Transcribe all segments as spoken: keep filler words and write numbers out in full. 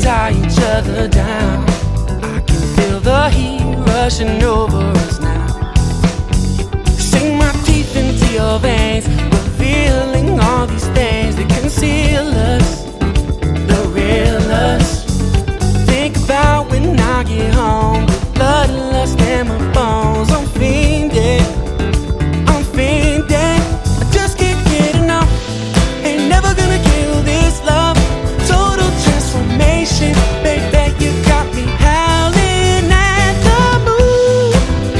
tie each other down. I can feel the heat rushing over us now. Sink my teeth into your veins, revealing all these things that conceal us, the real us. Think about when I get home, the bloodlust in my bones. I'm fiending, I'm fiending. I just can't get enough. Ain't never gonna kill this love. Total transformation, baby, you got me howling at the moon.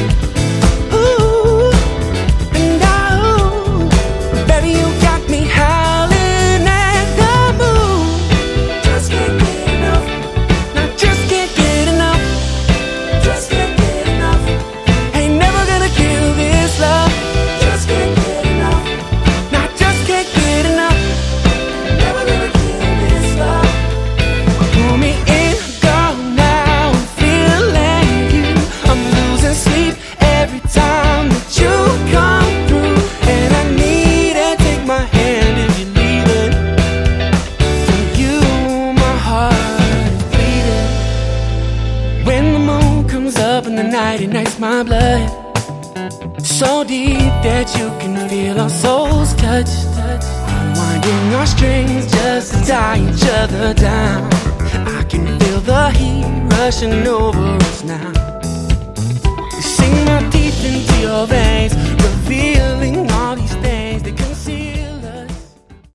Ooh, and oh, baby, you got me howling at the moon. Just can't get enough. No, just can't get enough. Just can't get enough. Ain't never gonna kill this love. Just can't get enough. No, just can't get enough. Never gonna kill this love. Pull me in, girl, now I'm feeling you. I'm losing sleep every time that you come through, and I need to take my hand if you're leaving. For you, my heart is bleeding. When the moon comes up in the night, ignites my blood so deep that you can feel our souls touch. Unwinding our strings just to tie each other down. I can feel the heat rushing over us now. Sink my teeth into your veins, revealing all these things that